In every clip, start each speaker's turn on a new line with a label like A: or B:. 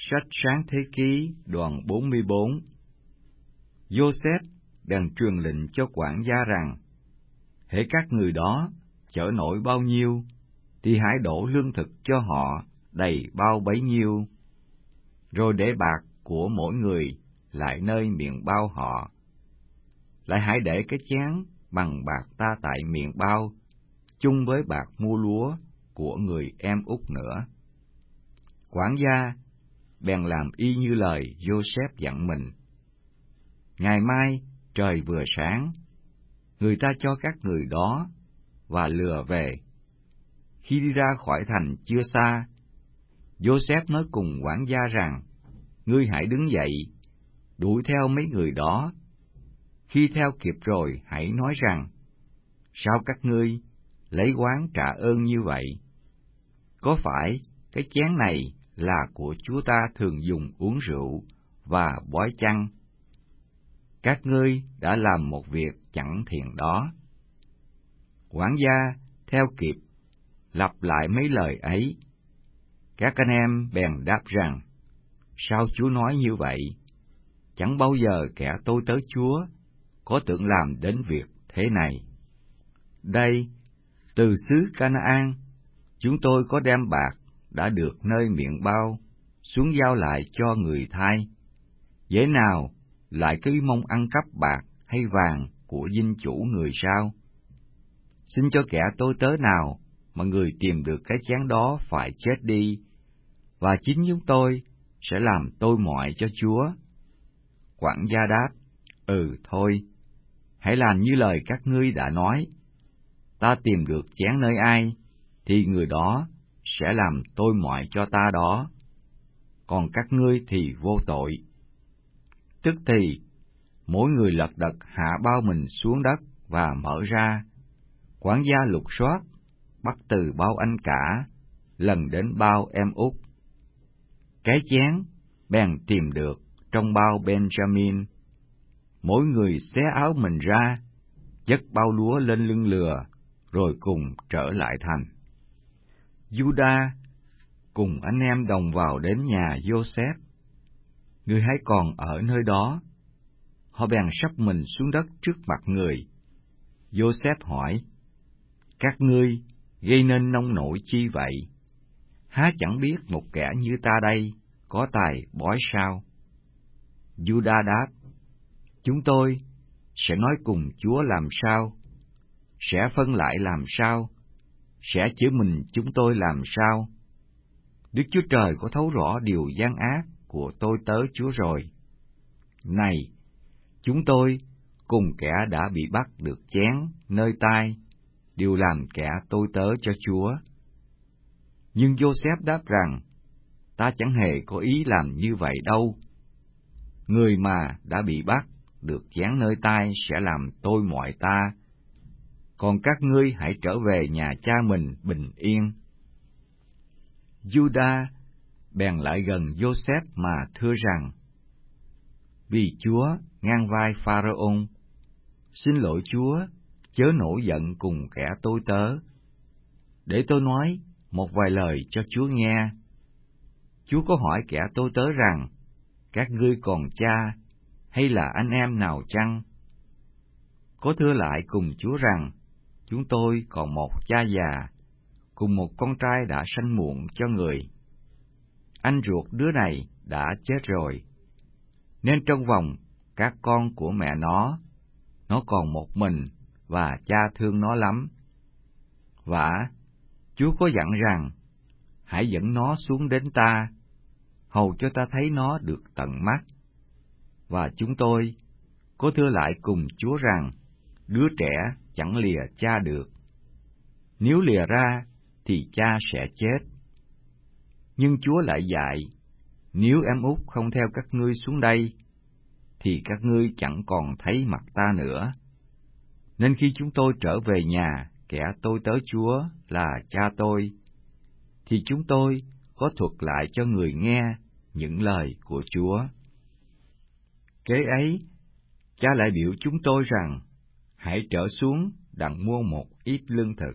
A: Sách Sáng Thế Ký đoạn 44. Giô-xép bèn truyền lệnh cho quản gia rằng, hễ các người đó chở nổi bao nhiêu, thì hãy đổ lương thực cho họ đầy bao bấy nhiêu, rồi để bạc của mỗi người lại nơi miệng bao họ. Lại hãy để cái chén bằng bạc ta tại miệng bao, chung với bạc mua lúa của người em út nữa. Quản gia bèn làm y như lời Giô-xép dặn mình. Ngày mai trời vừa sáng, người ta cho các người đó và lừa về. Khi đi ra khỏi thành chưa xa, Giô-xép nói cùng quản gia rằng, ngươi hãy đứng dậy, đuổi theo mấy người đó. Khi theo kịp rồi, hãy nói rằng, sao các ngươi lấy oán trả ơn như vậy? Có phải cái chén này là của Chúa ta thường dùng uống rượu và bói chăng? Các ngươi đã làm một việc chẳng thiện đó. Quản gia theo kịp, lặp lại mấy lời ấy. Các anh em bèn đáp rằng, sao Chúa nói như vậy? Chẳng bao giờ kẻ tôi tớ Chúa có tưởng làm đến việc thế này. Đây, từ xứ Ca-na-an, chúng tôi có đem bạc đã được nơi miệng bao xuống giao lại cho người thay. Dễ nào lại cứ mong ăn cắp bạc hay vàng của dinh chủ người sao? Xin cho kẻ tôi tớ nào mà người tìm được cái chén đó phải chết đi, và chính chúng tôi sẽ làm tôi mọi cho Chúa. Quản gia đáp, thôi, hãy làm như lời các ngươi đã nói. Ta tìm được chén nơi ai, thì người đó sẽ làm tôi mọi cho ta đó. Còn các ngươi thì vô tội. Tức thì, mỗi người lật đật hạ bao mình xuống đất và mở ra. Quản gia lục soát, bắt từ bao anh cả, lần đến bao em út. Cái chén bèn tìm được trong bao Benjamin. Mỗi người xé áo mình ra, dất bao lúa lên lưng lừa, rồi cùng trở lại thành. Juda cùng anh em đồng vào đến nhà Giô-xép. Người hãy còn ở nơi đó. Họ bèn sắp mình xuống đất trước mặt người. Giô-xép hỏi, các ngươi gây nên nông nổi chi vậy? Há chẳng biết một kẻ như ta đây có tài bói sao? Juda đáp, chúng tôi sẽ nói cùng Chúa làm sao, sẽ phân lại làm sao, sẽ chữa mình chúng tôi làm sao. Đức Chúa Trời có thấu rõ điều gian ác của tôi tớ Chúa rồi. Này, chúng tôi cùng kẻ đã bị bắt được chén nơi tai, đều làm kẻ tôi tớ cho Chúa. Nhưng Giô-xép đáp rằng, ta chẳng hề có ý làm như vậy đâu. Người mà đã bị bắt được chén nơi tai sẽ làm tôi mọi ta, còn các ngươi hãy trở về nhà cha mình bình yên. Juda bèn lại gần Giô-xép mà thưa rằng, vì Chúa ngang vai Pharaon, xin lỗi Chúa, chớ nổi giận cùng kẻ tôi tớ. Để tôi nói một vài lời cho Chúa nghe. Chúa có hỏi kẻ tôi tớ rằng, các ngươi còn cha hay là anh em nào chăng? Có thưa lại cùng Chúa rằng, chúng tôi còn một cha già, cùng một con trai đã sanh muộn cho người. Anh ruột đứa này đã chết rồi, nên trong vòng các con của mẹ nó còn một mình, và cha thương nó lắm. Vả, Chúa có dặn rằng, hãy dẫn nó xuống đến ta, hầu cho ta thấy nó được tận mắt. Và chúng tôi có thưa lại cùng Chúa rằng, đứa trẻ chẳng lìa cha được. Nếu lìa ra, thì cha sẽ chết. Nhưng Chúa lại dạy, nếu em út không theo các ngươi xuống đây, thì các ngươi chẳng còn thấy mặt ta nữa. Nên khi chúng tôi trở về nhà kẻ tôi tớ Chúa là cha tôi, thì chúng tôi có thuật lại cho người nghe những lời của Chúa. Kế ấy, cha lại biểu chúng tôi rằng, hãy trở xuống đặng mua một ít lương thực.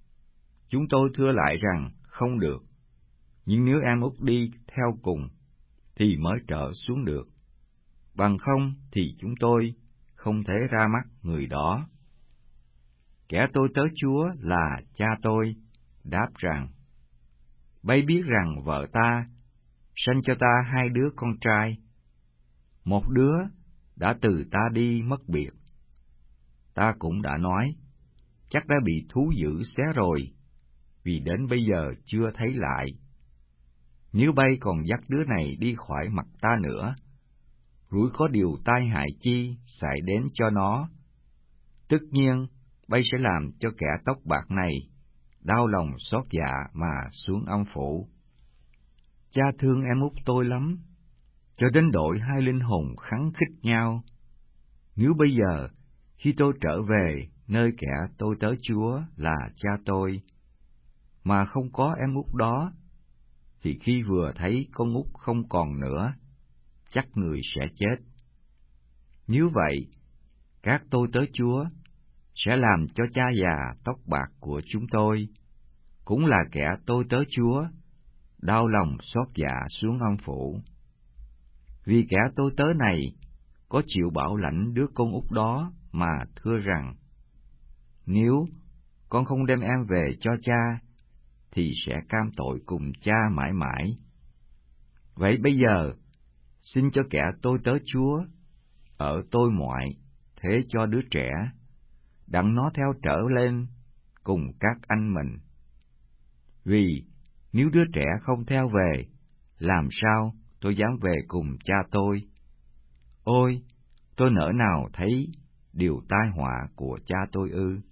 A: Chúng tôi thưa lại rằng, không được, nhưng nếu em út đi theo cùng, thì mới trở xuống được. Bằng không thì chúng tôi không thể ra mắt người đó. Kẻ tôi tớ Chúa là cha tôi đáp rằng: Bay biết rằng vợ ta sanh cho ta 2 đứa con trai, một đứa đã từ ta đi mất biệt. Ta cũng đã nói, chắc đã bị thú dữ xé rồi, vì đến bây giờ chưa thấy lại. Nếu bay còn dắt đứa này đi khỏi mặt ta nữa, rủi có điều tai hại chi xảy đến cho nó, tất nhiên bay sẽ làm cho kẻ tóc bạc này đau lòng xót dạ mà xuống âm phủ. Cha thương em út tôi lắm, cho đến độ 2 linh hồn khắng khích nhau. Nếu bây giờ, khi tôi trở về nơi kẻ tôi tớ Chúa là cha tôi, mà không có em út đó, thì khi vừa thấy con út không còn nữa, chắc người sẽ chết. Nếu vậy, các tôi tớ Chúa sẽ làm cho cha già tóc bạc của chúng tôi, cũng là kẻ tôi tớ Chúa, đau lòng xót dạ xuống âm phủ. Vì kẻ tôi tớ này có chịu bảo lãnh đứa con út đó mà thưa rằng: Nếu con không đem em về cho cha, thì sẽ cam tội cùng cha mãi mãi. Vậy bây giờ, xin cho kẻ tôi tớ Chúa ở tôi ngoại thế cho đứa trẻ, đặng nó theo trở lên cùng các anh mình. Vì nếu đứa trẻ không theo về, làm sao tôi dám về cùng cha tôi? Ôi, tôi nỡ nào thấy điều tai họa của cha tôi ư?